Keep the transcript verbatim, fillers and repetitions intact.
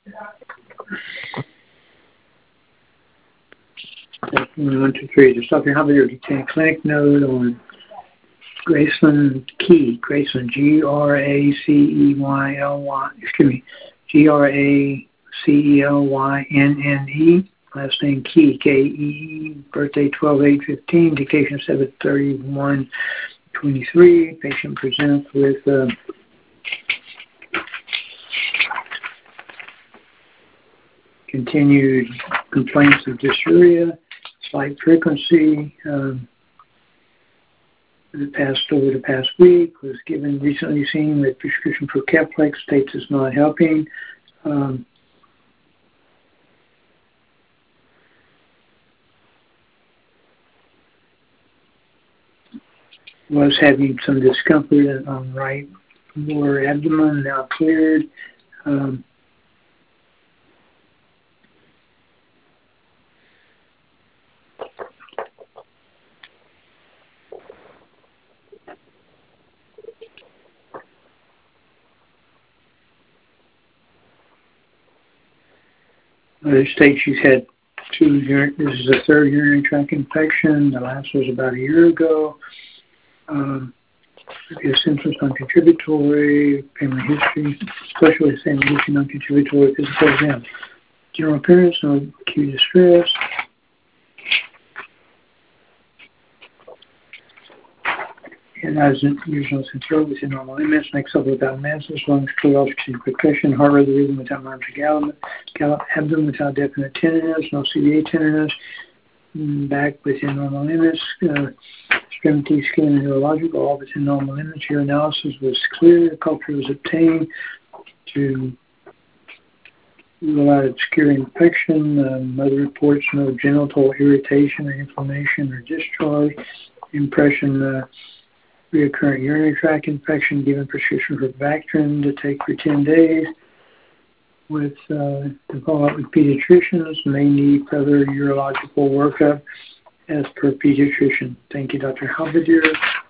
One, two, three. Just Doctor Halberdier detained clinic note on Graceland Key. Graceland, G R A C E Y L Y. Excuse me, G R A C E L Y N N E. Last name Key, K E E. Birthday twelve eight fifteen. Dictation seven thirty-one twenty-three. Patient presents with uh, continued complaints of dysuria, slight frequency. Um, the past over the past week was given recently seen with prescription for Keflex, states is not helping. Um, was having some discomfort on right lower abdomen, now cleared. Um, Other states she's had two, this is a third urinary tract infection. The last was about a year ago. Um, symptoms non-contributory, family history, especially family history non-contributory, physical exam. General appearance, no acute distress. And as usual, throat within normal limits, next up without masses, lungs clear, oxygen percussion, heart rate rhythm without alarms or gallop, gallop, abdomen without definite tenderness, no C V A tenderness, back within normal limits, uh, extremity, skin, and neurological, all within normal limits. Your analysis was clear. Culture was obtained to rule out obscure infection. Um, other reports, no genital irritation or inflammation or discharge. Impression, uh, recurrent urinary tract infection, given prescription for Bactrim to take for ten days. With uh, to follow up with pediatricians, may need further urological workup as per pediatrician. Thank you, Doctor Halberdier.